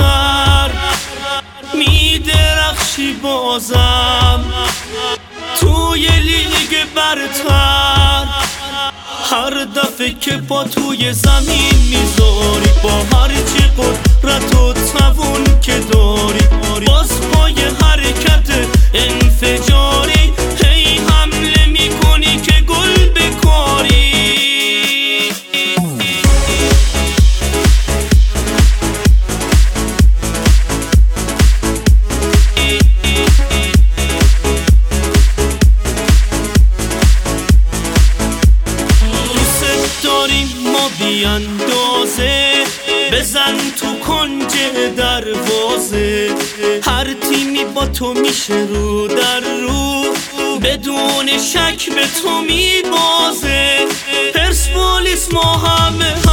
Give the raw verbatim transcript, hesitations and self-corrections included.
بالاتر میدرخشی بازم توی لیگ برتر. هر دفعه که با توی زمین میذاری با هر چی قدرت و توان که داری باز پای حرکت انفجاری هی حمله میکنی که گل بکاری. ما بی اندازه بزن تو کنج دروازه هر تیمی با تو میشه رو در رو بدون شک به تو میبازه. پرسپولیس ما همه